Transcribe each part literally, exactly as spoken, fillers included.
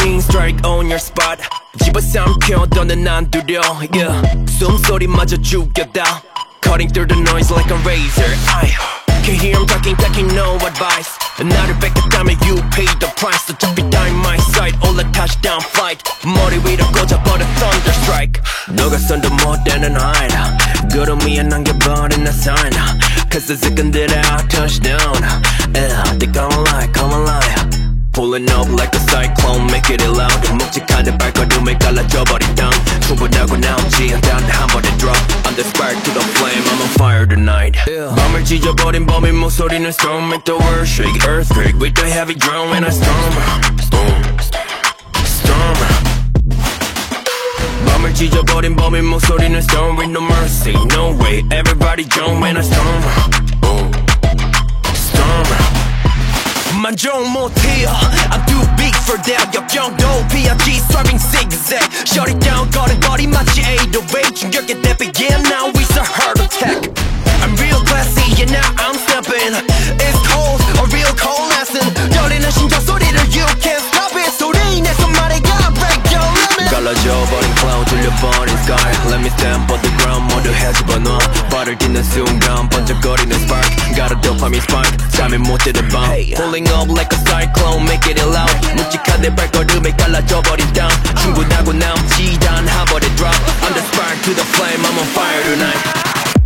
lightning strike on your spot 집어삼켜 너는 안 두려 yeah. 숨소리마저 죽였다 Cutting through the noise like a razor I can hear him talking, taking no advice 나를 뺏겼다면 you pay the price 어차피 다 in my sight all a touchdown flight 머리 위로 꽂아버려 thunder strike 너가 손도 못 대는 hide 구름 위에 남겨버린 내 sign Cause the second that I touchdown yeah, they come alive, come alive Pulling up like a cyclone, make it loud 묵직한데 발걸음을 갈라져버린 땅 충분하고 남지 않단 한 번에 drop I'm the spark to the flame, I'm on fire tonight yeah. 밤을 찢어버린 범인 목소리는 storm Make the world shake, earthquake With the heavy drum when I storm Storm, storm 밤을 찢어버린 범인 목소리는 storm With no mercy, no way Everybody jump when I storm Storm 만족 못해요 I'm too big for that 역경도 피하지 swerving zigzag Shut it down 걸음걸이 마치 eight oh eight 충격에 대비해 now it's a heart attack I'm real classy and now I'm stepping It's cold, a real cold lesson 떨리는 심장 소리를 you can't stop it 소리 내서 말해가 break your limit 갈라져버린 cloud 들려버린 sky Let me stand on the ground 모두 해집어놔 발을 딛는 순간 번쩍거리는 spark Got a dopamine spike 잠이 못 드는 밤 Pulling up like a cyclone make it loud 묵직한 내 발걸음에 갈라져버린 땅 충분하고 남지 단 한 번에 drop I'm the spark to the flame I'm on fire tonight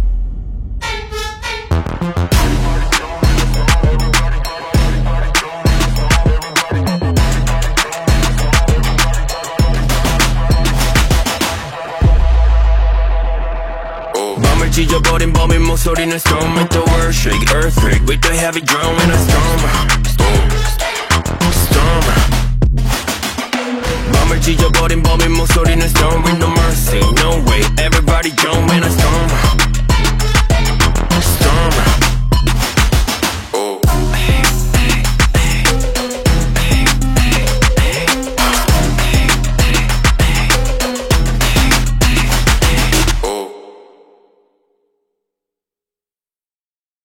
밤을 찢어버린 범인 목소리는 storm Make the world shake, earthquake With the heavy drum when I storm Storm, storm 밤을 찢어버린 범인 목소리는 storm With no mercy,